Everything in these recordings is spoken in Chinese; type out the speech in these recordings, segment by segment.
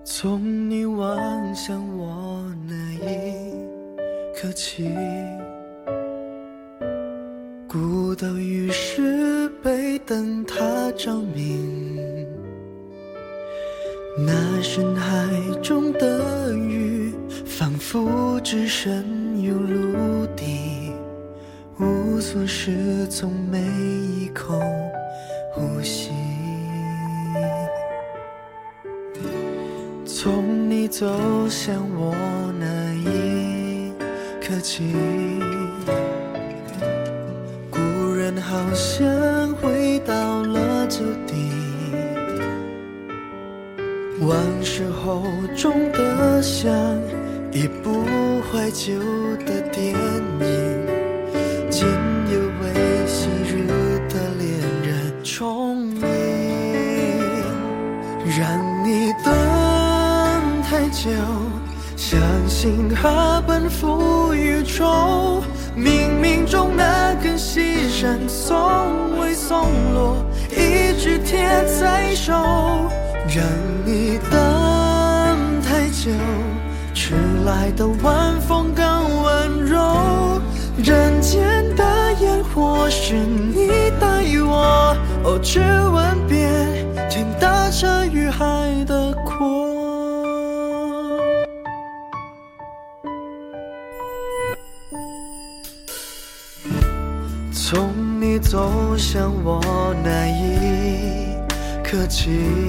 从你望向我那一刻起，孤岛于是被灯塔照明，那深海中的鱼仿佛置身于陆地，无所适从每一口呼吸。从你走向我那一刻起，故人好像回到了旧地，往事后中的像一部怀旧的电影，仅有为昔日的恋人重映，让你等太久，相信它奔赴宇宙，冥冥中那根细绳从未松落，一直贴在手，让你等太久，迟来的晚风更温柔，人间的烟火是你带我，只吻遍天大这与海的阔。从你走向我那一刻起，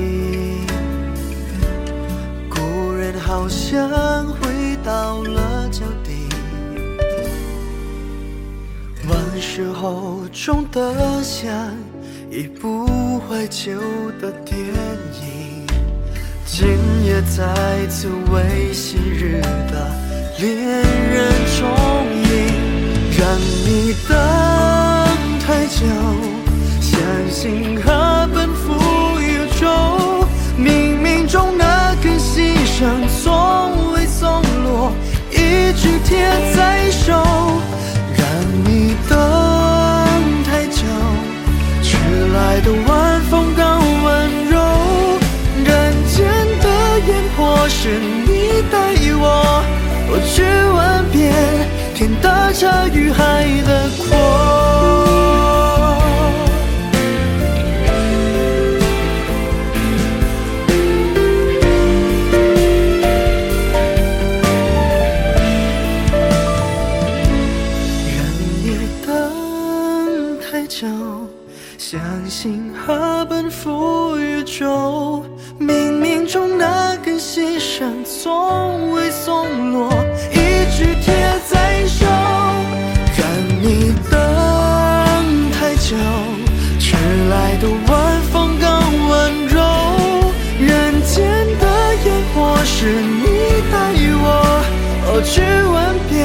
故人好像回到了旧地，往事后中的像一部怀旧的电影，今夜再次为昔日的恋人重映，让你等太久，相信它奔赴宇宙，冥冥中那根细绳从未松落，一直贴在手，让你等太久，迟来的晚风更温柔，人间的烟火是你带我，去吻遍天大这与海的阔。相信它奔赴宇宙，冥冥中那根细绳从未松落，一直贴在手，让你等太久，迟来的晚风更温柔，人间的烟火是你带我，去吻遍